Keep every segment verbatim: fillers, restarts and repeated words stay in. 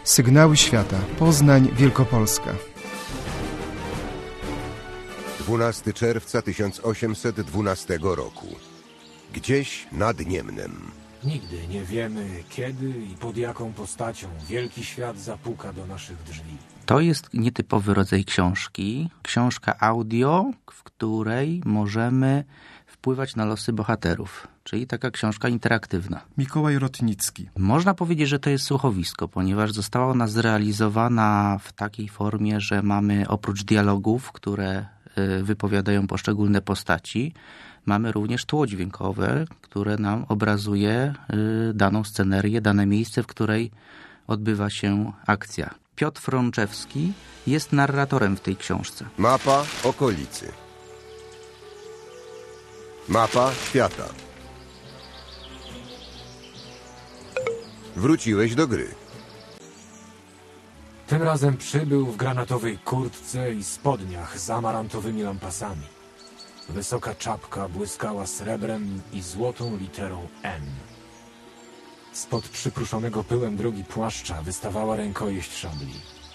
Sygnały świata. Poznań, Wielkopolska. dwunastego czerwca tysiąc osiemset dwunastego roku. Gdzieś nad Niemnem. Nigdy nie wiemy, kiedy i pod jaką postacią wielki świat zapuka do naszych drzwi. To jest nietypowy rodzaj książki. Książka audio, w której możemy wpływać na losy bohaterów. Czyli taka książka interaktywna. Mikołaj Rotnicki. Można powiedzieć, że to jest słuchowisko, ponieważ została ona zrealizowana w takiej formie, że mamy oprócz dialogów, które wypowiadają poszczególne postaci, mamy również tło dźwiękowe, które nam obrazuje daną scenerię, dane miejsce, w której odbywa się akcja. Piotr Frączewski jest narratorem w tej książce. Mapa okolicy. Mapa świata. Wróciłeś do gry. Tym razem przybył w granatowej kurtce i spodniach z amarantowymi lampasami. Wysoka czapka błyskała srebrem i złotą literą N. Spod przykruszonego pyłem drogi płaszcza wystawała rękojeść szabli.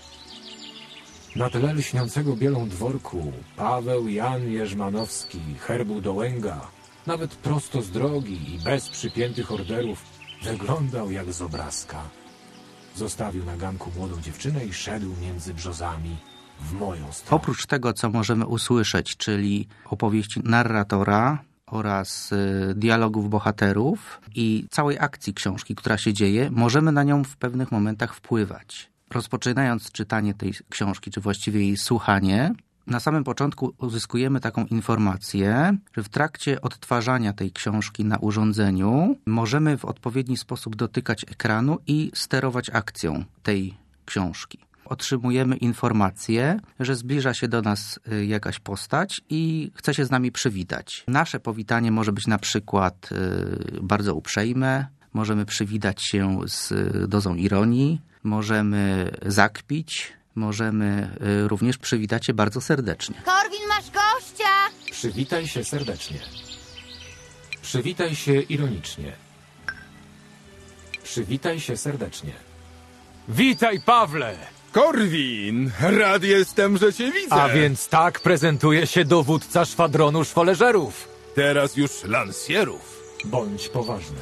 Na tle lśniącego bielą dworku Paweł Jan Jerzmanowski, herbu Dołęga, nawet prosto z drogi i bez przypiętych orderów, wyglądał jak z obrazka. Zostawił na ganku młodą dziewczynę i szedł między brzozami w moją stronę. Oprócz tego, co możemy usłyszeć, czyli opowieści narratora oraz y, dialogów bohaterów i całej akcji książki, która się dzieje, możemy na nią w pewnych momentach wpływać. Rozpoczynając czytanie tej książki, czy właściwie jej słuchanie, na samym początku uzyskujemy taką informację, że w trakcie odtwarzania tej książki na urządzeniu możemy w odpowiedni sposób dotykać ekranu i sterować akcją tej książki. Otrzymujemy informację, że zbliża się do nas jakaś postać i chce się z nami przywitać. Nasze powitanie może być na przykład bardzo uprzejme, możemy przywitać się z dozą ironii, możemy zakpić, możemy również przywitać się bardzo serdecznie. Korwin, masz gościa! Przywitaj się serdecznie. Przywitaj się ironicznie. Przywitaj się serdecznie. Witaj, Pawle! Korwin, rad jestem, że cię widzę. A więc tak prezentuje się dowódca szwadronu szwoleżerów. Teraz już lansjerów. Bądź poważny.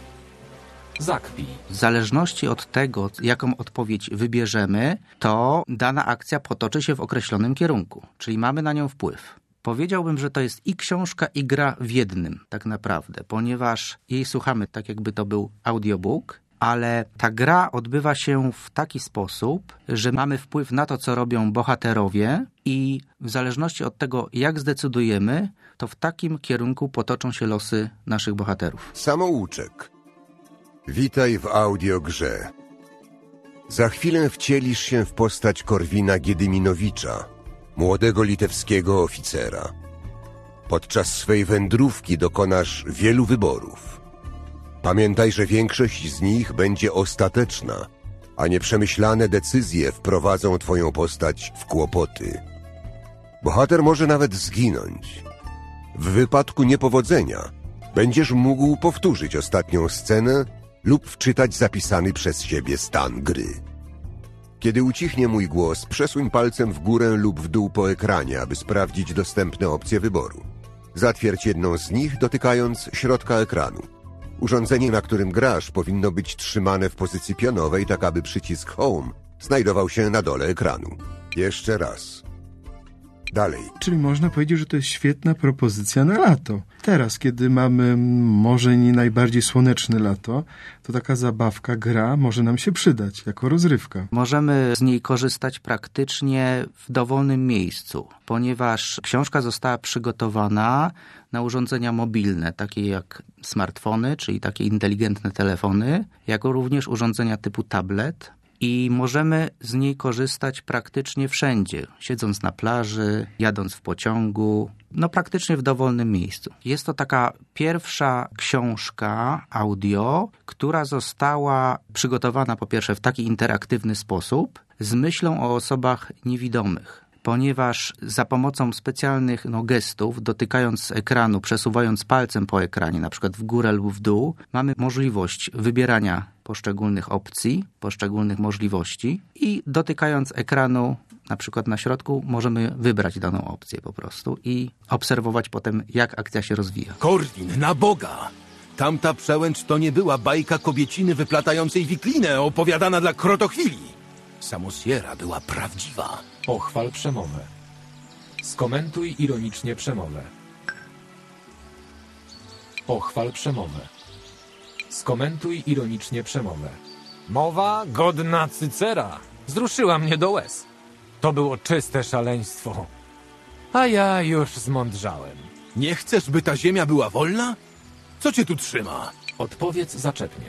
Zakpij. W zależności od tego, jaką odpowiedź wybierzemy, to dana akcja potoczy się w określonym kierunku, czyli mamy na nią wpływ. Powiedziałbym, że to jest i książka, i gra w jednym tak naprawdę, ponieważ jej słuchamy tak, jakby to był audiobook, ale ta gra odbywa się w taki sposób, że mamy wpływ na to, co robią bohaterowie i w zależności od tego, jak zdecydujemy, to w takim kierunku potoczą się losy naszych bohaterów. Samouczek. Witaj w audiogrze. Za chwilę wcielisz się w postać Korwina Giedyminowicza, młodego litewskiego oficera. Podczas swej wędrówki dokonasz wielu wyborów. Pamiętaj, że większość z nich będzie ostateczna, a nieprzemyślane decyzje wprowadzą twoją postać w kłopoty. Bohater może nawet zginąć. W wypadku niepowodzenia będziesz mógł powtórzyć ostatnią scenę lub wczytać zapisany przez siebie stan gry. Kiedy ucichnie mój głos, przesuń palcem w górę lub w dół po ekranie, aby sprawdzić dostępne opcje wyboru. Zatwierdź jedną z nich, dotykając środka ekranu. Urządzenie, na którym grasz, powinno być trzymane w pozycji pionowej, tak aby przycisk Home znajdował się na dole ekranu. Jeszcze raz. Dalej. Czyli można powiedzieć, że to jest świetna propozycja na lato. Teraz, kiedy mamy może nie najbardziej słoneczne lato, to taka zabawka, gra może nam się przydać jako rozrywka. Możemy z niej korzystać praktycznie w dowolnym miejscu, ponieważ książka została przygotowana na urządzenia mobilne, takie jak smartfony, czyli takie inteligentne telefony, jak również urządzenia typu tablet. I możemy z niej korzystać praktycznie wszędzie, siedząc na plaży, jadąc w pociągu, no praktycznie w dowolnym miejscu. Jest to taka pierwsza książka audio, która została przygotowana po pierwsze w taki interaktywny sposób z myślą o osobach niewidomych. Ponieważ za pomocą specjalnych no, gestów, dotykając ekranu, przesuwając palcem po ekranie, na przykład w górę lub w dół, mamy możliwość wybierania poszczególnych opcji, poszczególnych możliwości i dotykając ekranu, na przykład na środku, możemy wybrać daną opcję po prostu i obserwować potem, jak akcja się rozwija. Korwin, na Boga! Tamta przełęcz to nie była bajka kobieciny wyplatającej wiklinę opowiadana dla krotochwili. Samosiera była prawdziwa. Pochwal przemowę. Skomentuj ironicznie przemowę. Pochwal przemowę. Skomentuj ironicznie przemowę. Mowa godna Cycera. Wzruszyła mnie do łez. To było czyste szaleństwo. A ja już zmądrzałem. Nie chcesz, by ta ziemia była wolna? Co cię tu trzyma? Odpowiedz zaczepnie.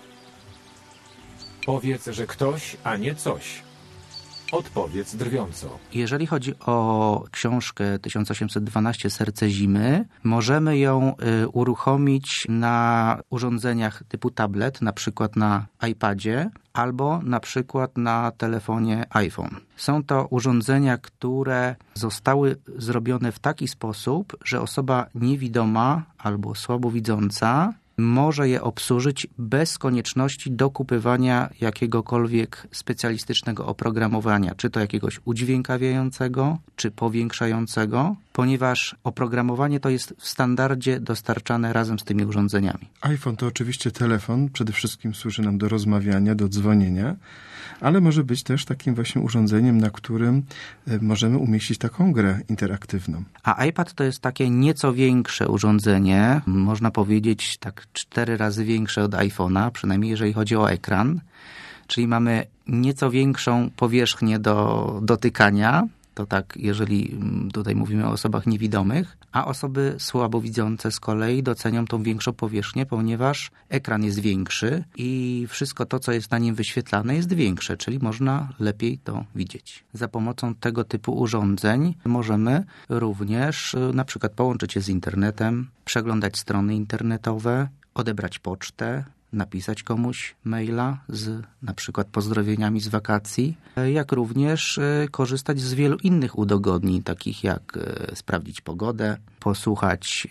Powiedz, że ktoś, a nie coś. Odpowiedz drwiąco. Jeżeli chodzi o książkę tysiąc osiemset dwanaście Serce zimy, możemy ją y, uruchomić na urządzeniach typu tablet, na przykład na iPadzie, albo na przykład na telefonie iPhone. Są to urządzenia, które zostały zrobione w taki sposób, że osoba niewidoma albo słabowidząca może je obsłużyć bez konieczności dokupywania jakiegokolwiek specjalistycznego oprogramowania, czy to jakiegoś udźwiękawiającego, czy powiększającego, ponieważ oprogramowanie to jest w standardzie dostarczane razem z tymi urządzeniami. iPhone to oczywiście telefon, przede wszystkim służy nam do rozmawiania, do dzwonienia, ale może być też takim właśnie urządzeniem, na którym możemy umieścić taką grę interaktywną. A iPad to jest takie nieco większe urządzenie, można powiedzieć tak cztery razy większe od iPhone'a, przynajmniej jeżeli chodzi o ekran, czyli mamy nieco większą powierzchnię do dotykania, to tak, jeżeli tutaj mówimy o osobach niewidomych, a osoby słabowidzące z kolei docenią tą większą powierzchnię, ponieważ ekran jest większy i wszystko to, co jest na nim wyświetlane, jest większe, czyli można lepiej to widzieć. Za pomocą tego typu urządzeń możemy również na przykład połączyć się z internetem, przeglądać strony internetowe, odebrać pocztę, napisać komuś maila z na przykład pozdrowieniami z wakacji, jak również korzystać z wielu innych udogodnień, takich jak sprawdzić pogodę, posłuchać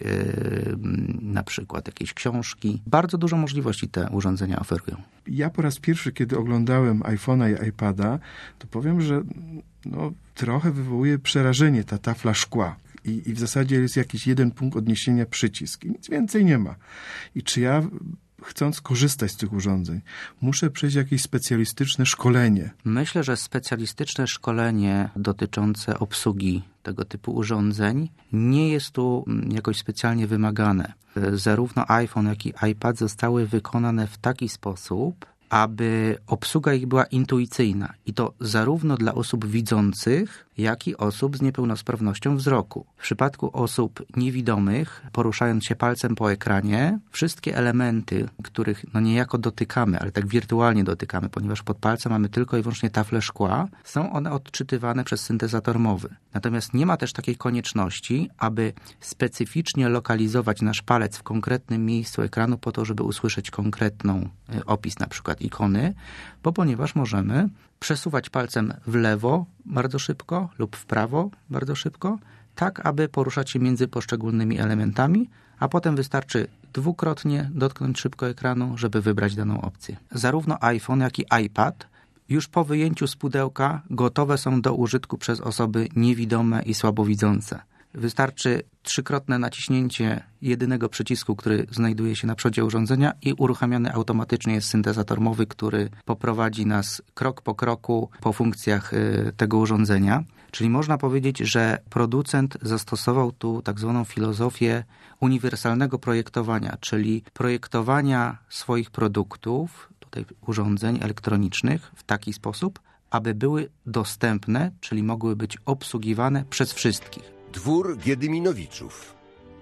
na przykład jakiejś książki. Bardzo dużo możliwości te urządzenia oferują. Ja po raz pierwszy, kiedy oglądałem iPhone'a i iPada, to powiem, że no, trochę wywołuje przerażenie ta tafla szkła. I, I w zasadzie jest jakiś jeden punkt odniesienia, przycisk i nic więcej nie ma. I czy ja, chcąc korzystać z tych urządzeń, muszę przejść jakieś specjalistyczne szkolenie? Myślę, że specjalistyczne szkolenie dotyczące obsługi tego typu urządzeń nie jest tu jakoś specjalnie wymagane. Zarówno iPhone, jak i iPad zostały wykonane w taki sposób, aby obsługa ich była intuicyjna i to zarówno dla osób widzących, jak i osób z niepełnosprawnością wzroku. W przypadku osób niewidomych, poruszając się palcem po ekranie, wszystkie elementy, których no niejako dotykamy, ale tak wirtualnie dotykamy, ponieważ pod palcem mamy tylko i wyłącznie taflę szkła, są one odczytywane przez syntezator mowy. Natomiast nie ma też takiej konieczności, aby specyficznie lokalizować nasz palec w konkretnym miejscu ekranu po to, żeby usłyszeć konkretną opis, na przykład ikony, bo ponieważ możemy przesuwać palcem w lewo bardzo szybko lub w prawo bardzo szybko, tak aby poruszać się między poszczególnymi elementami, a potem wystarczy dwukrotnie dotknąć szybko ekranu, żeby wybrać daną opcję. Zarówno iPhone, jak i iPad już po wyjęciu z pudełka gotowe są do użytku przez osoby niewidome i słabowidzące. Wystarczy trzykrotne naciśnięcie jedynego przycisku, który znajduje się na przodzie urządzenia i uruchamiany automatycznie jest syntezator mowy, który poprowadzi nas krok po kroku po funkcjach tego urządzenia. Czyli można powiedzieć, że producent zastosował tu tak zwaną filozofię uniwersalnego projektowania, czyli projektowania swoich produktów, tutaj urządzeń elektronicznych w taki sposób, aby były dostępne, czyli mogły być obsługiwane przez wszystkich. Dwór Giedyminowiczów.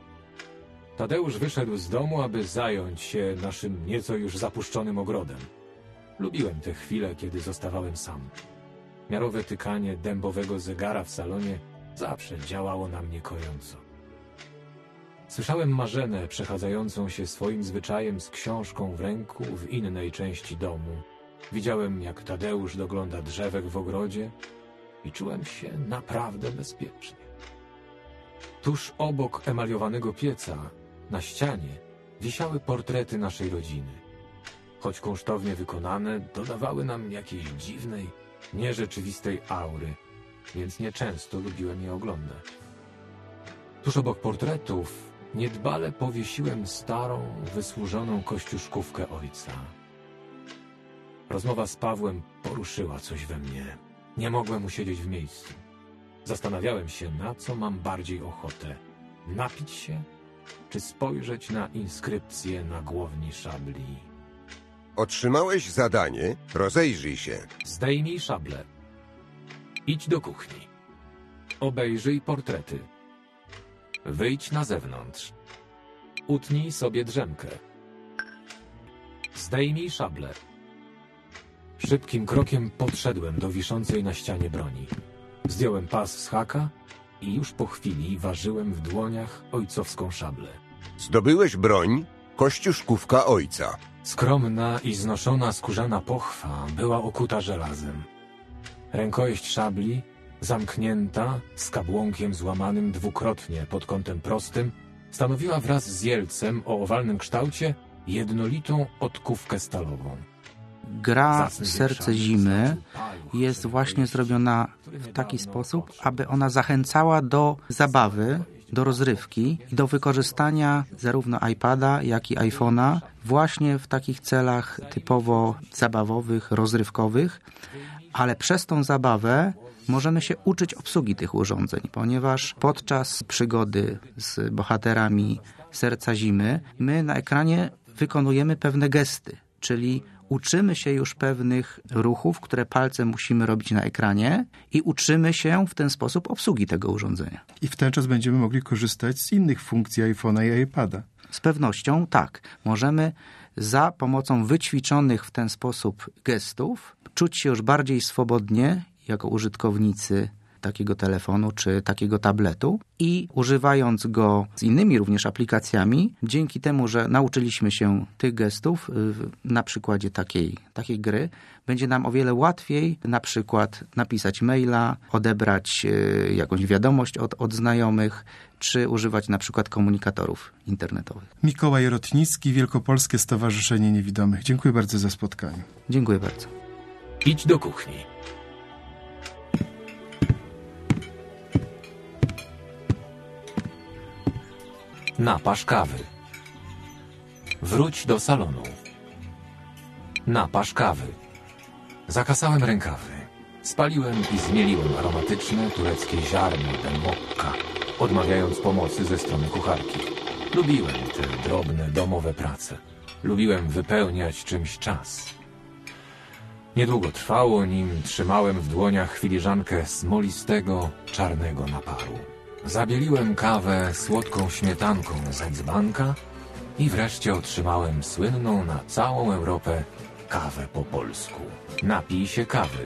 Tadeusz wyszedł z domu, aby zająć się naszym nieco już zapuszczonym ogrodem. Lubiłem te chwile, kiedy zostawałem sam. Miarowe tykanie dębowego zegara w salonie zawsze działało na mnie kojąco. Słyszałem Marzenę przechadzającą się swoim zwyczajem z książką w ręku w innej części domu. Widziałem, jak Tadeusz dogląda drzewek w ogrodzie i czułem się naprawdę bezpiecznie. Tuż obok emaliowanego pieca, na ścianie, wisiały portrety naszej rodziny. choć kosztownie wykonane, dodawały nam jakiejś dziwnej, nierzeczywistej aury, więc nieczęsto lubiłem je oglądać. Tuż obok portretów niedbale powiesiłem starą, wysłużoną kościuszkówkę ojca. Rozmowa z Pawłem poruszyła coś we mnie. Nie mogłem usiedzieć w miejscu. Zastanawiałem się, na co mam bardziej ochotę. Napić się, czy spojrzeć na inskrypcję na głowni szabli. Otrzymałeś zadanie, rozejrzyj się. Zdejmij szablę. Idź do kuchni. Obejrzyj portrety. Wyjdź na zewnątrz. Utnij sobie drzemkę. Zdejmij szablę. Szybkim krokiem podszedłem do wiszącej na ścianie broni. Zdjąłem pas z haka i już po chwili ważyłem w dłoniach ojcowską szablę. Zdobyłeś broń, kościuszkówka ojca. Skromna i znoszona skórzana pochwa była okuta żelazem. Rękojeść szabli, zamknięta, z kabłonkiem złamanym dwukrotnie pod kątem prostym, stanowiła wraz z jelcem o owalnym kształcie jednolitą odkówkę stalową. Gra Serce Zimy jest właśnie zrobiona w taki sposób, aby ona zachęcała do zabawy, do rozrywki i do wykorzystania zarówno iPada, jak i iPhone'a właśnie w takich celach typowo zabawowych, rozrywkowych, ale przez tą zabawę możemy się uczyć obsługi tych urządzeń, ponieważ podczas przygody z bohaterami Serca Zimy my na ekranie wykonujemy pewne gesty, czyli uczymy się już pewnych ruchów, które palcem musimy robić na ekranie i uczymy się w ten sposób obsługi tego urządzenia. I w ten czas będziemy mogli korzystać z innych funkcji iPhone'a i iPada. Z pewnością tak. Możemy za pomocą wyćwiczonych w ten sposób gestów czuć się już bardziej swobodnie jako użytkownicy takiego telefonu czy takiego tabletu i używając go z innymi również aplikacjami, dzięki temu, że nauczyliśmy się tych gestów na przykładzie takiej, takiej gry, będzie nam o wiele łatwiej na przykład napisać maila, odebrać jakąś wiadomość od, od znajomych, czy używać na przykład komunikatorów internetowych. Mikołaj Rotnicki, Wielkopolskie Stowarzyszenie Niewidomych. Dziękuję bardzo za spotkanie. Dziękuję bardzo. Idź do kuchni. Naparz kawy. Wróć do salonu. Naparz kawy. Zakasałem rękawy. Spaliłem i zmieliłem aromatyczne tureckie ziarno del mokka, odmawiając pomocy ze strony kucharki. Lubiłem te drobne domowe prace. Lubiłem wypełniać czymś czas. Niedługo trwało, nim trzymałem w dłoniach filiżankę smolistego, czarnego naparu. Zabieliłem kawę słodką śmietanką z dzbanka i wreszcie otrzymałem słynną na całą Europę kawę po polsku. Napij się kawy.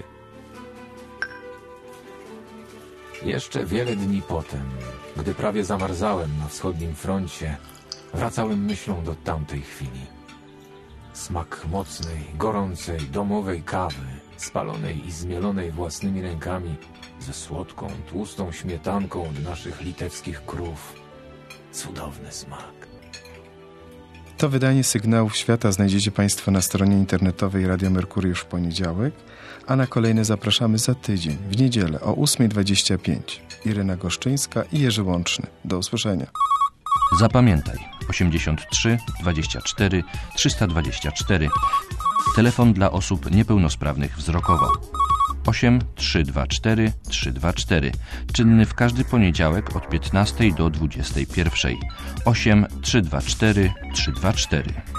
Jeszcze wiele dni potem, gdy prawie zamarzałem na wschodnim froncie, wracałem myślą do tamtej chwili. Smak mocnej, gorącej, domowej kawy, spalonej i zmielonej własnymi rękami, ze słodką, tłustą śmietanką od naszych litewskich krów. Cudowny smak. To wydanie Sygnałów Świata znajdziecie Państwo na stronie internetowej Radia Merkuriusz w poniedziałek, a na kolejne zapraszamy za tydzień, w niedzielę o ósma dwadzieścia pięć. Irena Goszczyńska i Jerzy Łączny. Do usłyszenia. Zapamiętaj osiemdziesiąt trzy dwadzieścia cztery trzysta dwadzieścia cztery. Telefon dla osób niepełnosprawnych wzrokowo. osiem trzy dwa cztery trzy dwa cztery. Czynny w każdy poniedziałek od piętnastej do dwudziestej pierwszej. osiem trzy dwa cztery trzy dwa cztery.